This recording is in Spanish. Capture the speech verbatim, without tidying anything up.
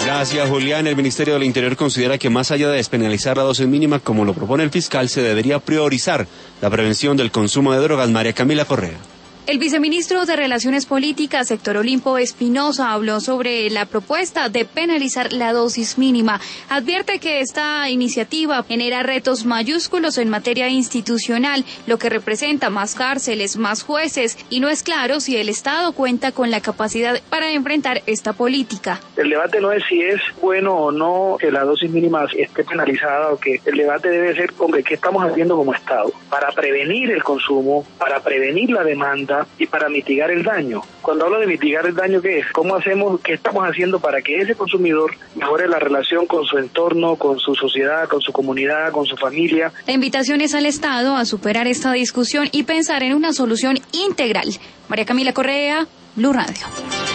Gracias, Julián. El Ministerio del Interior considera que más allá de despenalizar la dosis mínima, como lo propone el fiscal, se debería priorizar la prevención del consumo de drogas. María Camila Correa. El viceministro de Relaciones Políticas, Héctor Olimpo Espinosa, habló sobre la propuesta de penalizar la dosis mínima. Advierte que esta iniciativa genera retos mayúsculos en materia institucional, lo que representa más cárceles, más jueces, y no es claro si el Estado cuenta con la capacidad para enfrentar esta política. El debate no es si es bueno o no que la dosis mínima esté penalizada o que el debate debe ser, hombre, ¿qué estamos haciendo como Estado para prevenir el consumo, para prevenir la demanda y para mitigar el daño? Cuando hablo de mitigar el daño, ¿qué es? ¿Cómo hacemos, qué estamos haciendo para que ese consumidor mejore la relación con su entorno, con su sociedad, con su comunidad, con su familia? La invitación es al Estado a superar esta discusión y pensar en una solución integral. María Camila Correa, Blue Radio.